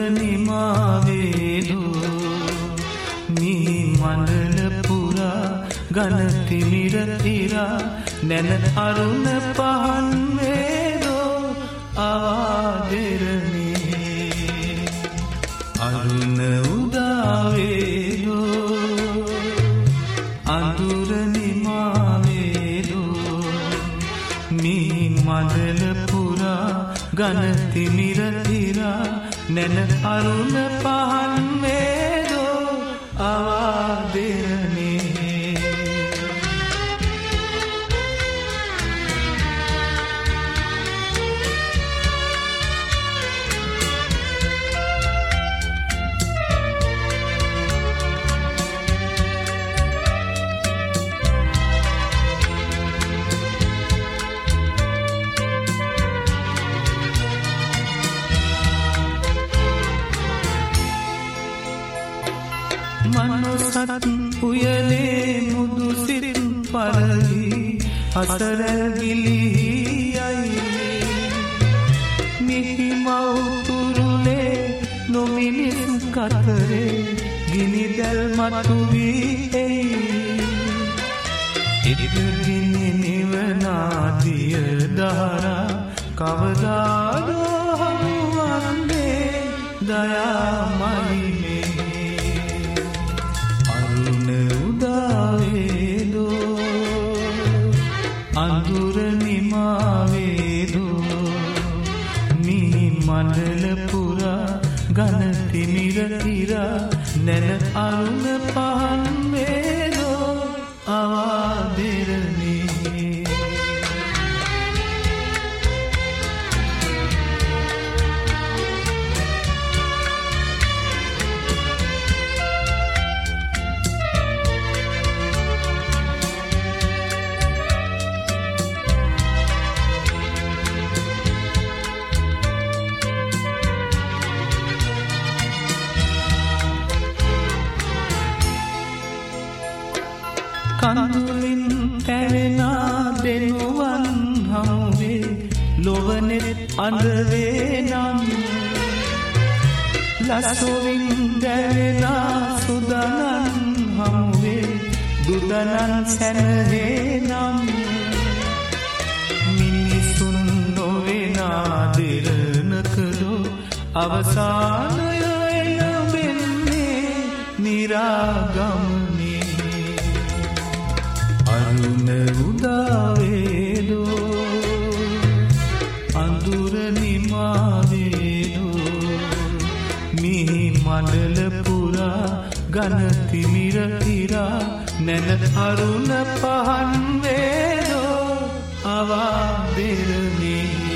නිමාවේදෝ මී මණ්ඩල පුරා ගන තිමිර තිරා නැන අරුණ පහන් වේදෝ ආදරණේ අරුණ උදාවේදෝ අඳුර නිමාවේදෝ මී මණ්ඩල පුරා ගන තිමිර තිරා නැන අරුණ පහන් වේදෝ ආදරණේ මනසත් උයනේ මුදු සිත් පරවි අසරගිලියයි මිහි මවුතුරුලේ නොමිනිස් කතරේ ගිනිදැල් මතුවී එයි ඉදිරිගිනි නිවනාදිය දහරා කවදාදෝ හමුවන්නේ දයාමයි අඳුර නිමාවේදෝ මී මණ්ඩල පුරා ගන තිමිර තිරා නැන අරුණ පහන් වේදෝ ආදරණේ කඳුලින් පැවෙනා දෙනුවන් හමුවේ ලොවනෙත් අඳවේ නම් ලස්සොවින් දැවෙනා සුදනන් හමුවේ දුදනන් සැනවේ නම් මිනිසුන් නොවෙනා දෙරනකලෝ අවසානය එළඹෙන්නේ නිරාගමනේ අරුණ උදාවේදෝ අඳුර නිමාවේදෝ මී මණ්ඩල පුරා ගන තිමිර තිරා නැන අරුණ පහන් වේදෝ ආදරණේ